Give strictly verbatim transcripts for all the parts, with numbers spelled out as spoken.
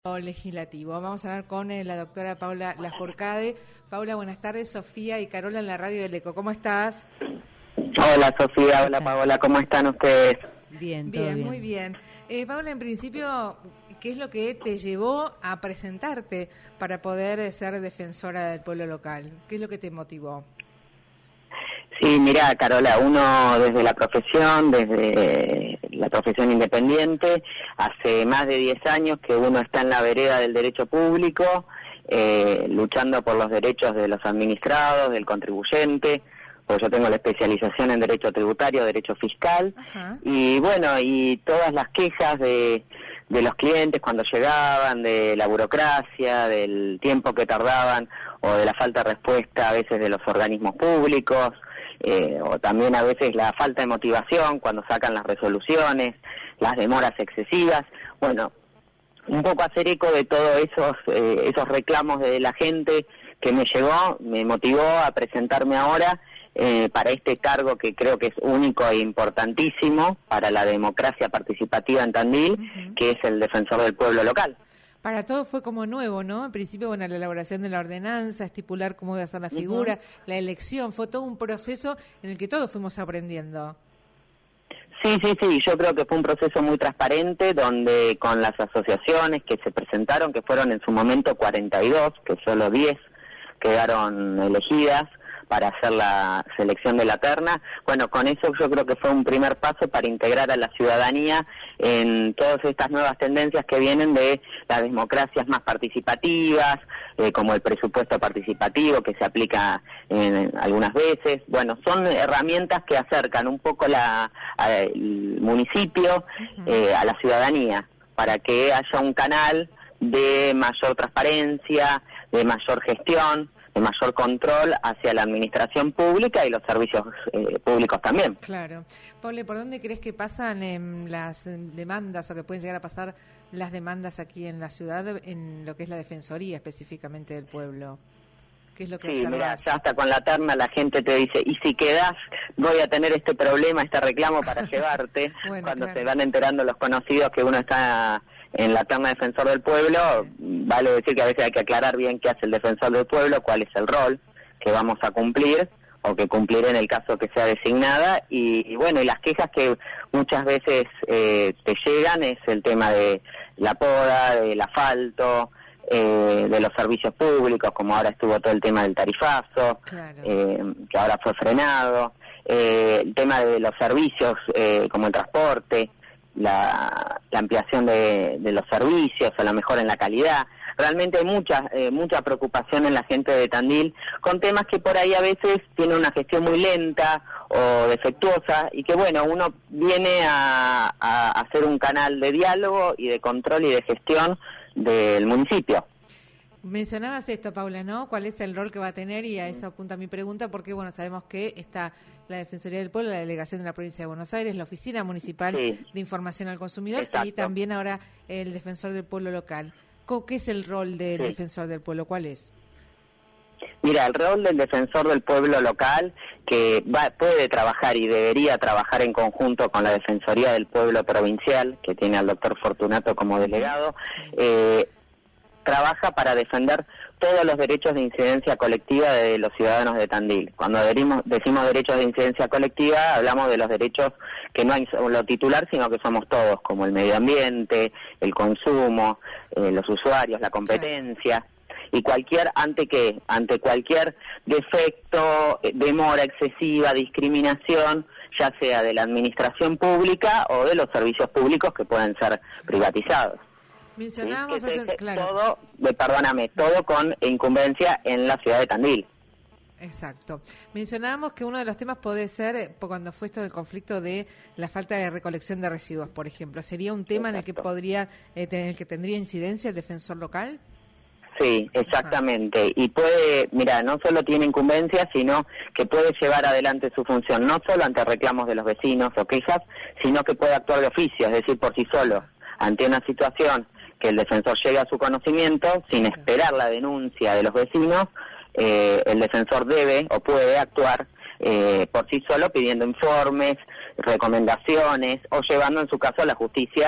Legislativo. Vamos a hablar con eh, la doctora Paula Lafourcade. Paula, buenas tardes. Sofía y Carola en la radio del Eco. ¿Cómo estás? Hola Sofía, hola Paola, ¿cómo están ustedes? Bien, bien, bien. Muy bien. Eh, Paula, en principio, ¿qué es lo que te llevó a presentarte para poder ser defensora del pueblo local? ¿Qué es lo que te motivó? Sí, mira, Carola, uno desde la profesión, desde la profesión independiente, hace más de diez años que uno está en la vereda del derecho público, eh, luchando por los derechos de los administrados, del contribuyente, porque yo tengo la especialización en derecho tributario, derecho fiscal, Ajá. y bueno, y todas las quejas de, de los clientes cuando llegaban, de la burocracia, del tiempo que tardaban, o de la falta de respuesta a veces de los organismos públicos, Eh, o también a veces la falta de motivación cuando sacan las resoluciones, las demoras excesivas. Bueno, un poco hacer eco de todos esos eh, esos reclamos de la gente que me llegó, me motivó a presentarme ahora eh, para este cargo que creo que es único e importantísimo para la democracia participativa en Tandil, uh-huh. que es el defensor del pueblo local. Para todos fue como nuevo, ¿no? En principio, bueno, la elaboración de la ordenanza, estipular cómo iba a ser la figura, uh-huh. la elección, fue todo un proceso en el que todos fuimos aprendiendo. Sí, sí, sí, yo creo que fue un proceso muy transparente, donde con las asociaciones que se presentaron, que fueron en su momento cuarenta y dos, que solo diez quedaron elegidas para hacer la selección de la terna. Bueno, con eso yo creo que fue un primer paso para integrar a la ciudadanía en todas estas nuevas tendencias que vienen de las democracias más participativas, eh, como el presupuesto participativo que se aplica en, algunas veces. Bueno, son herramientas que acercan un poco la, al municipio uh-huh. eh, a la ciudadanía, para que haya un canal de mayor transparencia, de mayor gestión, de mayor control hacia la administración pública y los servicios eh, públicos también. Claro. Paula, ¿por dónde crees que pasan eh, las demandas o que pueden llegar a pasar las demandas aquí en la ciudad en lo que es la defensoría específicamente del pueblo? ¿Qué es lo que sí, observas? Mira, ya hasta con la terna la gente te dice, y si quedás voy a tener este problema, este reclamo para llevarte, bueno, cuando claro. se van enterando los conocidos que uno está en la terna defensor del pueblo, sí. vale decir que a veces hay que aclarar bien qué hace el defensor del pueblo, cuál es el rol que vamos a cumplir o que cumpliré en el caso que sea designada, y, y bueno, y las quejas que muchas veces eh, te llegan es el tema de la poda, del asfalto, eh, de los servicios públicos, como ahora estuvo todo el tema del tarifazo, claro. eh, que ahora fue frenado, eh, el tema de los servicios eh, como el transporte, La, la ampliación de, de los servicios, o la mejora en la calidad. Realmente hay mucha, eh, mucha preocupación en la gente de Tandil con temas que por ahí a veces tiene una gestión muy lenta o defectuosa, y que bueno, uno viene a, a hacer un canal de diálogo y de control y de gestión del municipio. Mencionabas esto, Paula, ¿no? ¿Cuál es el rol que va a tener? Y a eso apunta mi pregunta, porque bueno, sabemos que está la Defensoría del Pueblo, la Delegación de la Provincia de Buenos Aires, la Oficina Municipal sí. de Información al Consumidor, Exacto. y también ahora el Defensor del Pueblo local. ¿Qué es el rol del sí. Defensor del Pueblo? ¿Cuál es? Mira, el rol del Defensor del Pueblo local, que va, puede trabajar y debería trabajar en conjunto con la Defensoría del Pueblo provincial, que tiene al doctor Fortunato como delegado, sí. eh, trabaja para defender todos los derechos de incidencia colectiva de los ciudadanos de Tandil. Cuando decimos, decimos derechos de incidencia colectiva, hablamos de los derechos que no hay solo titular, sino que somos todos, como el medio ambiente, el consumo, eh, los usuarios, la competencia, y cualquier, ante qué, ante cualquier defecto, demora excesiva, discriminación, ya sea de la administración pública o de los servicios públicos que pueden ser privatizados. Mencionábamos, ¿sí? hace, claro. todo, eh, perdóname, todo con incumbencia en la ciudad de Tandil. Exacto. Mencionábamos que uno de los temas puede ser, cuando fue esto del conflicto de la falta de recolección de residuos, por ejemplo, ¿sería un tema Exacto. en el que podría, eh, en el que tendría incidencia el defensor local? Sí, exactamente. Ajá. Y puede, mira, no solo tiene incumbencia, sino que puede llevar adelante su función, no solo ante reclamos de los vecinos o quejas, sino que puede actuar de oficio, es decir, por sí solo, ante una situación que el defensor llegue a su conocimiento, sin esperar la denuncia de los vecinos, eh, el defensor debe o puede actuar eh, por sí solo pidiendo informes, recomendaciones o llevando en su caso a la justicia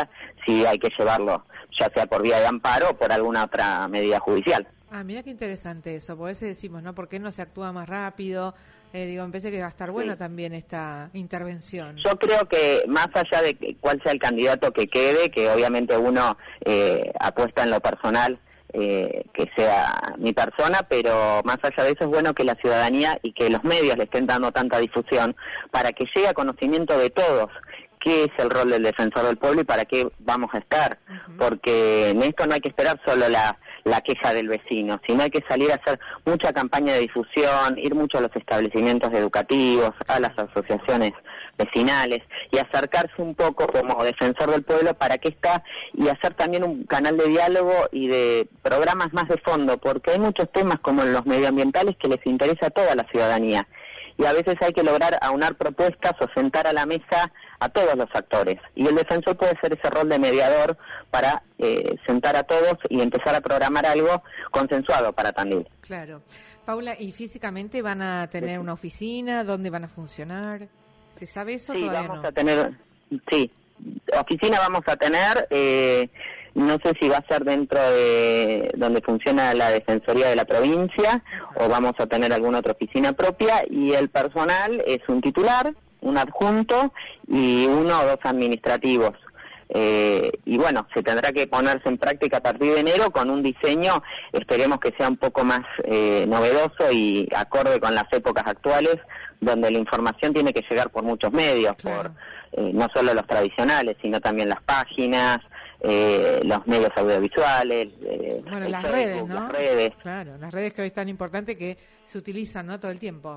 si hay que llevarlo, ya sea por vía de amparo o por alguna otra medida judicial. Ah, mira qué interesante eso, por eso decimos, ¿no? ¿Por qué no se actúa más rápido? Eh, digo, me parece que va a estar bueno sí. también esta intervención. Yo creo que más allá de cuál sea el candidato que quede, que obviamente uno eh, apuesta en lo personal, eh, que sea mi persona, pero más allá de eso es bueno que la ciudadanía y que los medios le estén dando tanta difusión para que llegue a conocimiento de todos qué es el rol del defensor del pueblo y para qué vamos a estar, uh-huh. porque en esto no hay que esperar solo la, la queja del vecino, sino hay que salir a hacer mucha campaña de difusión, ir mucho a los establecimientos educativos, a las asociaciones vecinales y acercarse un poco como defensor del pueblo para que está y hacer también un canal de diálogo y de programas más de fondo, porque hay muchos temas como los medioambientales que les interesa a toda la ciudadanía. Y a veces hay que lograr aunar propuestas o sentar a la mesa a todos los actores. Y el defensor puede ser ese rol de mediador para eh, sentar a todos y empezar a programar algo consensuado para Tandil. Claro. Paula, ¿y físicamente van a tener una oficina? ¿Dónde van a funcionar? ¿Se sabe eso? Sí, Todavía vamos no. a tener, sí, oficina vamos a tener... Eh, No sé si va a ser dentro de donde funciona la Defensoría de la provincia o vamos a tener alguna otra oficina propia y el personal es un titular, un adjunto y uno o dos administrativos. Eh, y bueno, se tendrá que ponerse en práctica a partir de enero con un diseño, esperemos que sea un poco más eh, novedoso y acorde con las épocas actuales, donde la información tiene que llegar por muchos medios, claro. por eh, no solo los tradicionales, sino también las páginas, Eh, los medios audiovisuales, eh, bueno, las Facebook, redes, ¿no? Las redes. Claro, las redes que hoy es tan importante que se utilizan, ¿no? Todo el tiempo.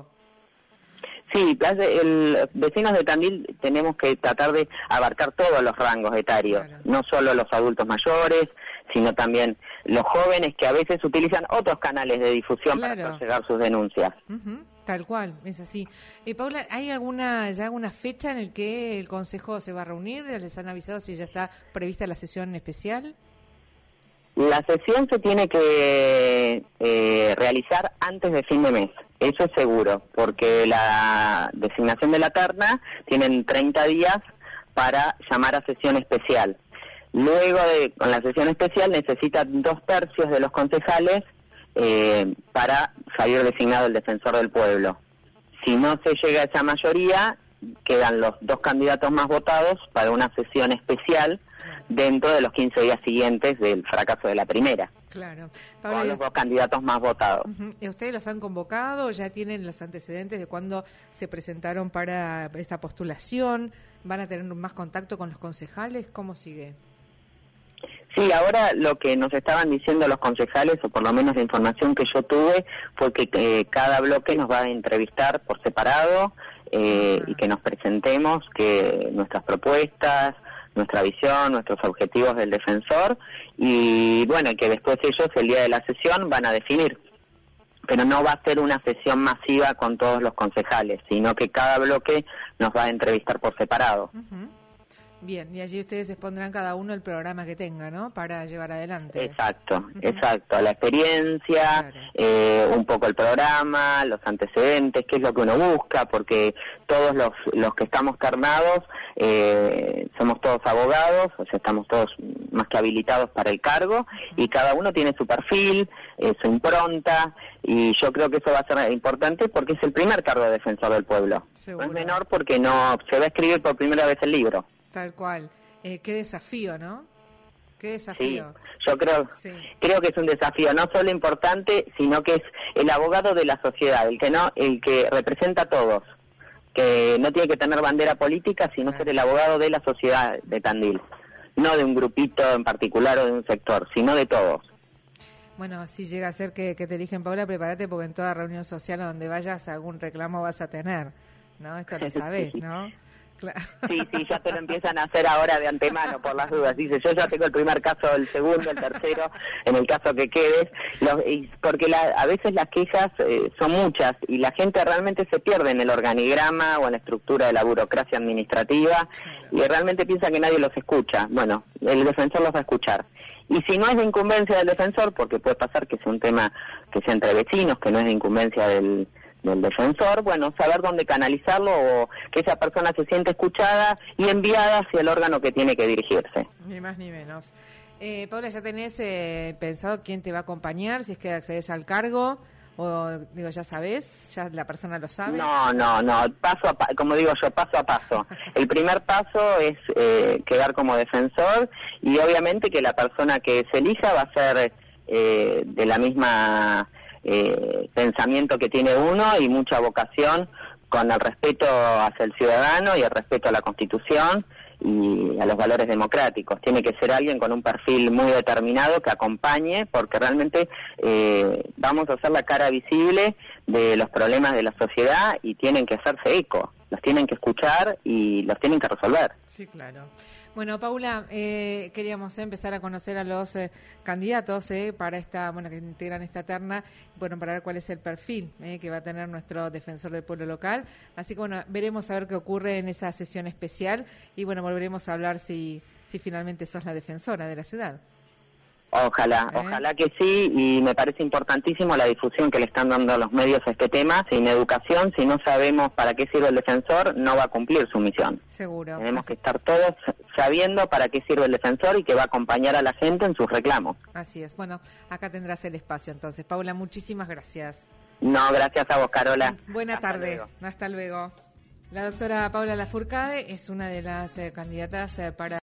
Sí, el, vecinos de Tandil tenemos que tratar de abarcar todos los rangos etarios, claro. no solo los adultos mayores, sino también los jóvenes que a veces utilizan otros canales de difusión claro. para hacer llegar sus denuncias. Uh-huh. Tal cual, es así. Eh, Paula, ¿hay alguna ya alguna fecha en el que el Consejo se va a reunir? ¿Les han avisado si ya está prevista la sesión especial? La sesión se tiene que eh, realizar antes de fin de mes, eso es seguro, porque la designación de la terna tienen treinta días para llamar a sesión especial. Luego de con la sesión especial necesitan dos tercios de los concejales Eh, para salir designado el defensor del pueblo. Si no se llega a esa mayoría, quedan los dos candidatos más votados para una sesión especial dentro de los quince días siguientes del fracaso de la primera. Claro. Paula, con los dos candidatos más votados. Uh-huh. ¿Y ustedes los han convocado? ¿Ya tienen los antecedentes de cuándo se presentaron para esta postulación? ¿Van a tener más contacto con los concejales? ¿Cómo sigue? Sí, ahora lo que nos estaban diciendo los concejales, o por lo menos la información que yo tuve, fue que eh, cada bloque nos va a entrevistar por separado eh, y que nos presentemos que nuestras propuestas, nuestra visión, nuestros objetivos del defensor y bueno, que después ellos el día de la sesión van a definir. Pero no va a ser una sesión masiva con todos los concejales, sino que cada bloque nos va a entrevistar por separado. Uh-huh. Bien, y allí ustedes expondrán cada uno el programa que tenga, ¿no? Para llevar adelante. Exacto, uh-huh. exacto. La experiencia, claro. eh, un poco el programa, los antecedentes, qué es lo que uno busca, porque todos los, los que estamos ternados eh, somos todos abogados, o sea, estamos todos más que habilitados para el cargo, uh-huh. y cada uno tiene su perfil, eh, su impronta, y yo creo que eso va a ser importante porque es el primer cargo de defensor del pueblo. Seguro. No es menor porque no se va a escribir por primera vez el libro. Tal cual. Eh, qué desafío, ¿no? Qué desafío. Sí, yo creo, sí. creo que es un desafío no solo importante, sino que es el abogado de la sociedad, el que no, el que representa a todos, que no tiene que tener bandera política, sino claro. ser el abogado de la sociedad de Tandil, no de un grupito en particular o de un sector, sino de todos. Bueno, si llega a ser que, que te eligen, Paula, prepárate porque en toda reunión social a donde vayas algún reclamo vas a tener, ¿no? Esto lo sabés, ¿no? Claro. Sí, sí, ya te lo empiezan a hacer ahora de antemano por las dudas. Dice, yo ya tengo el primer caso, el segundo, el tercero, en el caso que quedes. Los, y porque la, a veces las quejas eh, son muchas y la gente realmente se pierde en el organigrama o en la estructura de la burocracia administrativa y realmente piensa que nadie los escucha. Bueno, el defensor los va a escuchar. Y si no es de incumbencia del defensor, porque puede pasar que sea un tema que sea entre vecinos, que no es de incumbencia del del defensor, bueno, saber dónde canalizarlo o que esa persona se siente escuchada y enviada hacia el órgano que tiene que dirigirse. Ni más ni menos. Eh, Paula, ¿ya tenés eh, pensado quién te va a acompañar, si es que accedes al cargo? O, digo, ¿ya sabés? ¿Ya la persona lo sabe? No, no, no, paso a pa como digo yo, paso a paso. El primer paso es eh, quedar como defensor y obviamente que la persona que se elija va a ser eh, de la misma eh, pensamiento que tiene uno y mucha vocación con el respeto hacia el ciudadano y el respeto a la Constitución y a los valores democráticos. Tiene que ser alguien con un perfil muy determinado que acompañe, porque realmente eh, vamos a hacer la cara visible de los problemas de la sociedad y tienen que hacerse eco, los tienen que escuchar y los tienen que resolver. Sí, claro. Bueno, Paula, eh, queríamos eh, empezar a conocer a los eh, candidatos eh, para esta, bueno, que integran esta terna, bueno, para ver cuál es el perfil eh, que va a tener nuestro defensor del pueblo local. Así que, bueno, veremos a ver qué ocurre en esa sesión especial y, bueno, volveremos a hablar si, si finalmente sos la defensora de la ciudad. Ojalá, ¿Eh? ojalá que sí, y me parece importantísimo la difusión que le están dando a los medios a este tema. Sin educación, si no sabemos para qué sirve el defensor, no va a cumplir su misión. Seguro. Tenemos Así... que estar todos sabiendo para qué sirve el defensor y que va a acompañar a la gente en sus reclamos. Así es. Bueno, acá tendrás el espacio entonces. Paula, muchísimas gracias. No, gracias a vos, Carola. Buena Hasta tarde. Luego. Hasta luego. La doctora Paula Lafourcade es una de las eh, candidatas eh, para